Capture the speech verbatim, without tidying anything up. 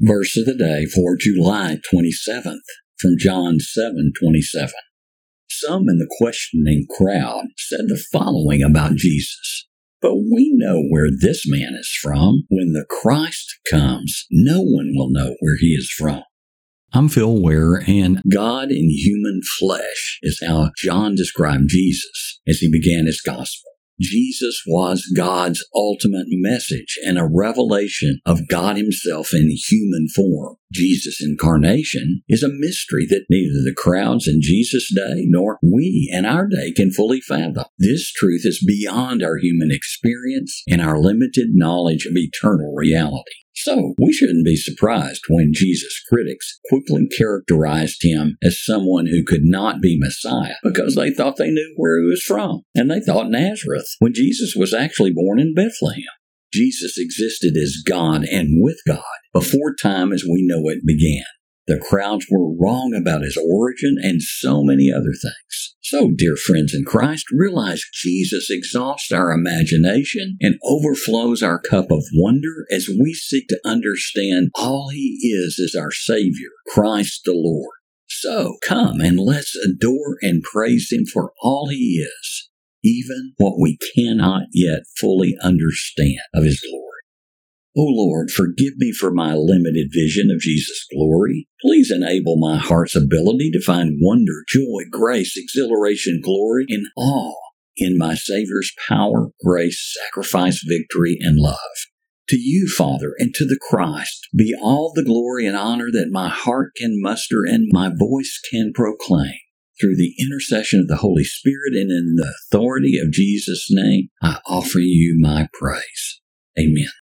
Verse of the day for July twenty-seventh, from John seven twenty-seven. Some in the questioning crowd said the following about Jesus. But we know where this man is from. When the Christ comes, no one will know where he is from. I'm Phil Ware, and God in human flesh is how John described Jesus as he began his gospel. Jesus was God's ultimate message and a revelation of God himself in human form. Jesus' incarnation is a mystery that neither the crowds in Jesus' day nor we in our day can fully fathom. This truth is beyond our human experience and our limited knowledge of eternal reality. So, we shouldn't be surprised when Jesus' critics quickly characterized him as someone who could not be Messiah because they thought they knew where he was from, and they thought Nazareth, when Jesus was actually born in Bethlehem. Jesus existed as God and with God before time as we know it began. The crowds were wrong about his origin and so many other things. So, dear friends in Christ, realize Jesus exhausts our imagination and overflows our cup of wonder as we seek to understand all he is as our Savior, Christ the Lord. So, come and let's adore and praise him for all he is, even what we cannot yet fully understand of his glory. O Lord, forgive me for my limited vision of Jesus' glory. Please enable my heart's ability to find wonder, joy, grace, exhilaration, glory, and awe in my Savior's power, grace, sacrifice, victory, and love. To you, Father, and to the Christ, be all the glory and honor that my heart can muster and my voice can proclaim. Through the intercession of the Holy Spirit and in the authority of Jesus' name, I offer you my praise. Amen.